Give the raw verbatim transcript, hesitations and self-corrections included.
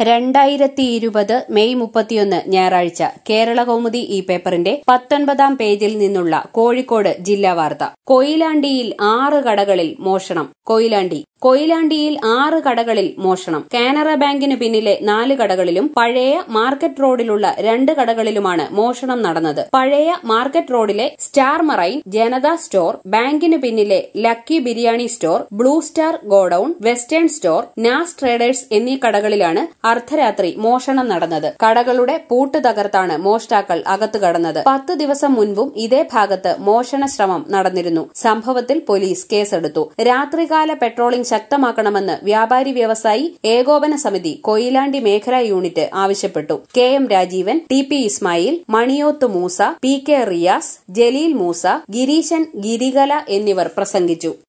രണ്ടായിരത്തി ഇരുപത് മെയ് മുപ്പത്തിയൊന്ന് ഞായറാഴ്ച കേരളകൗമുദി ഈ പേപ്പറിന്റെ പത്തൊൻപതാം പേജിൽ നിന്നുള്ള കോഴിക്കോട് ജില്ലാ വാർത്ത. കൊയിലാണ്ടിയിൽ ആറ് കടകളിൽ മോഷണം. കൊയിലാണ്ടി കൊയിലാണ്ടിയിൽ ആറ് കടകളിൽ മോഷണം. കാനറ ബാങ്കിന് പിന്നിലെ നാല് കടകളിലും പഴയ മാർക്കറ്റ് റോഡിലുള്ള രണ്ട് കടകളിലുമാണ് മോഷണം നടന്നത്. പഴയ മാർക്കറ്റ് റോഡിലെ സ്റ്റാർ മറൈൻ, ജനതാ സ്റ്റോർ, ബാങ്കിന് പിന്നിലെ lucky biryani store, blue star godown, western store, Naz traders എന്നീ കടകളിലാണ് അർദ്ധരാത്രി മോഷണം നടന്നത്. കടകളുടെ പൂട്ട് തകർത്താണ് മോഷ്ടാക്കൾ അകത്തു കടന്നത്. പത്ത് ദിവസം മുൻപും ഇതേ ഭാഗത്ത് മോഷണ ശ്രമം നടന്നിരുന്നു. സംഭവത്തിൽ പോലീസ് കേസെടുത്തു. രാത്രികാല പെട്രോളിംഗ് ശക്തമാക്കണമെന്ന് വ്യാപാരി വ്യവസായി ഏകോപന സമിതി കൊയിലാണ്ടി മേഖലാ യൂണിറ്റ് ആവശ്യപ്പെട്ടു. K M Rajeevan, T P Ismail, Maniyoth Moosa, P K Riyas, Jaleel Moosa, Gireeshan Girikala എന്നിവർ പ്രസംഗിച്ചു.